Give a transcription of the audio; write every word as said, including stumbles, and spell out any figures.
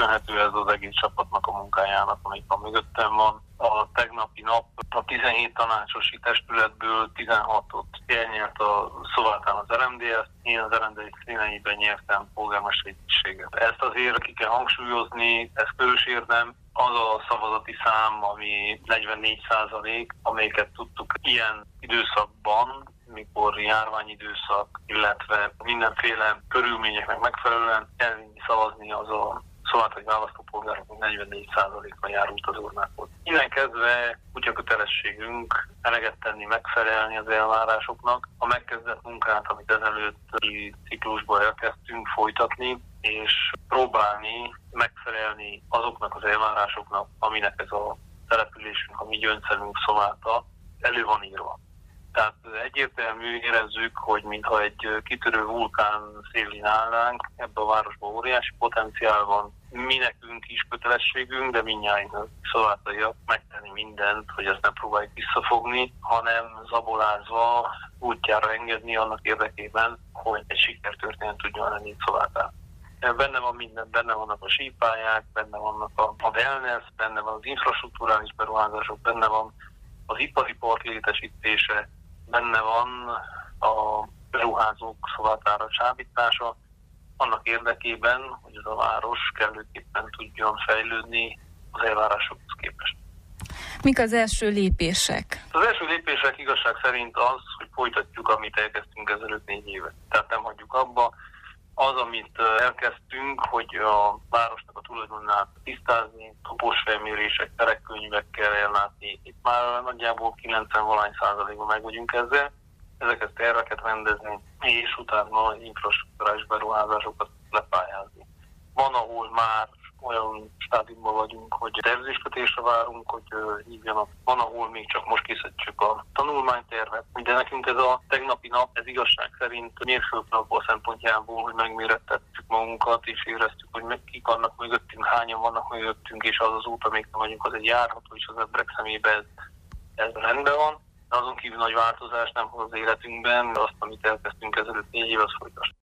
köszönhető ez az egész csapatnak a munkájának, amelyik a mögöttem van. A tegnapi nap a tizenhét tanácsosi testületből tizenhatot elnyert a Szováthán az er em dé es, én az er em dé es színeiben nyertem polgármesteri tisztséget. Ezt azért ki kell hangsúlyozni, ez közös érdem, az a szavazati szám, ami negyvennégy százalék, amelyiket tudtuk ilyen időszakban, mikor járványidőszak, illetve mindenféle körülményeknek megfelelően elvinni szavazni, az a szováthai választópolgárok negyvennégy százaléka járult az urnákhoz. Innen kezdve kutya kötelességünk eleget tenni, megfelelni az elvárásoknak. A megkezdett munkát, amit ezelőtti ciklusban elkezdtünk folytatni, és próbálni megfelelni azoknak az elvárásoknak, aminek ez a településünk, a mi gyöngyszelünk Szovátha elő van írva. Tehát egyértelmű, érezzük, hogy mintha egy kitörő vulkán szélén állnánk, ebben a városban óriási potenciál van. Mi nekünk is kötelességünk, de mindnyáján szováthaiak megtenni mindent, hogy ezt nem próbáljuk visszafogni, hanem zabolázva útjára engedni annak érdekében, hogy egy sikertörténet tudjon lenni Szováthán. Benne van minden, benne vannak a sípályák, benne vannak a wellness, benne van az infrastrukturális beruházások, benne van az ipari port létesítése, benne van a beruházók Szováthára csábítása, annak érdekében, hogy ez a város kellőképpen tudjon fejlődni az elvárásokhoz képest. Mik az első lépések? Az első lépések igazság szerint az, hogy folytatjuk, amit elkezdtünk ezelőtt négy éve. Tehát nem hagyjuk abba. Az, amit elkezdtünk, hogy a városnak a tulajdonát tisztázni, toposfelmérések, terekkönyvekkel ellátni. Itt már nagyjából kilencven-valány százalékban meg vagyunk ezzel. Ezeket terveket rendezni, és utána infrastrukturális beruházásokat lepályázni. Van, ahol már olyan stádiumban vagyunk, hogy tervezéskötésre várunk, hogy hívjanak. Van, ahol még csak most készítjük a tanulmánytervet. De nekünk ez a tegnapi nap, ez igazság szerint mérföldnapból szempontjából, hogy megmérettettük magunkat, és éreztük, hogy kik vannak mögöttünk, hányan vannak mögöttünk, és az az út, amelyik vagyunk, az egy járható, és az emberek szemében ez, ez rendben van. De azon kívül nagy változás nem hoz az életünkben, azt, amit elkezdtünk ezelőtt négy év, az folytas.